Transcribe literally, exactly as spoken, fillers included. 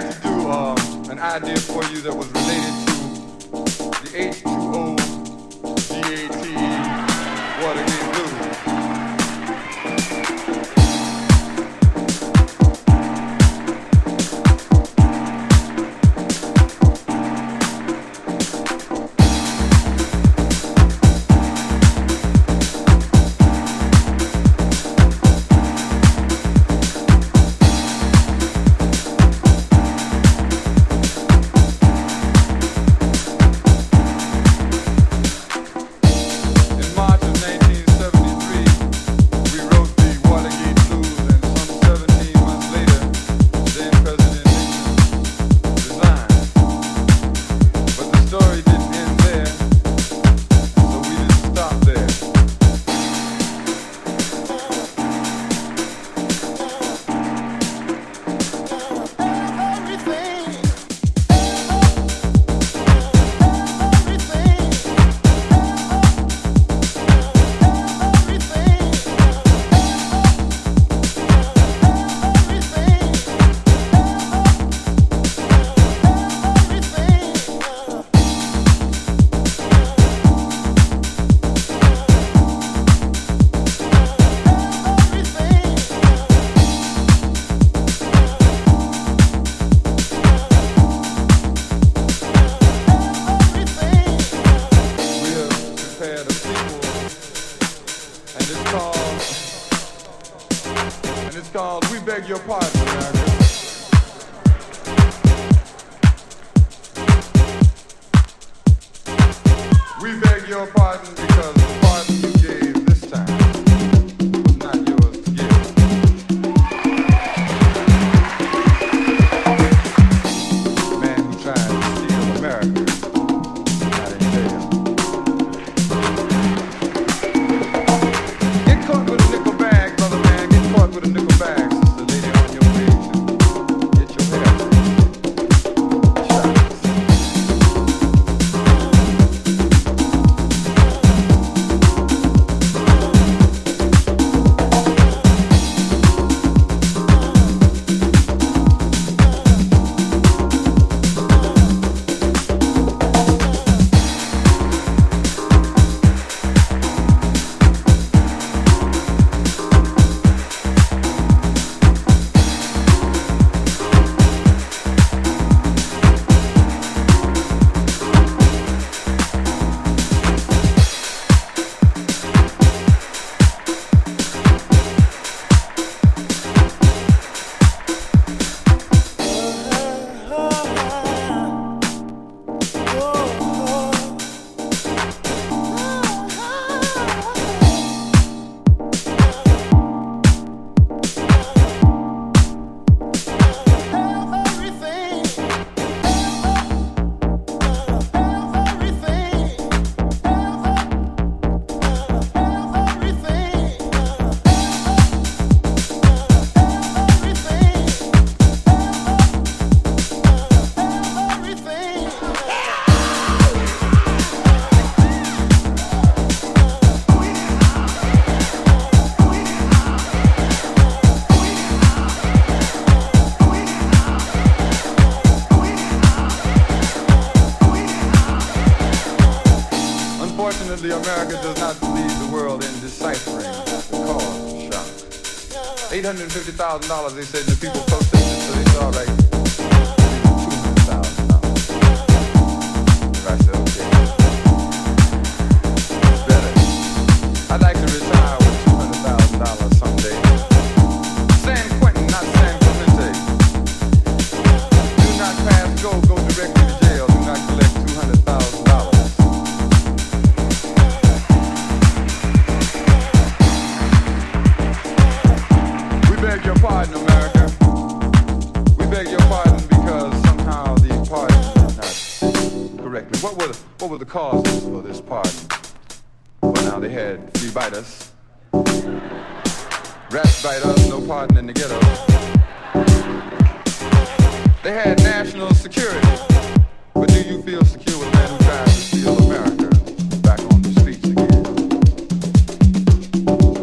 to do uh, an idea for you that was related to the H two O G A T E Watergate Blues. Unfortunately, America does not lead the world in deciphering the cause of shock. eight hundred fifty thousand dollars, they said, and the people protested, so they said, all right, two hundred thousand dollars. I said, okay, it's better. I'd like to retire with two hundred thousand dollars someday. San Quentin, not San Clemente. Do not pass go, go directly to jail. Do not collect two hundred thousand dollars. Beg your pardon, America. We beg your pardon because somehow the pardon did not correctly. What were the, what were the causes for this pardon? Well, now they had free biters, rats bite us, no pardon in the ghetto. They had national security, but do you feel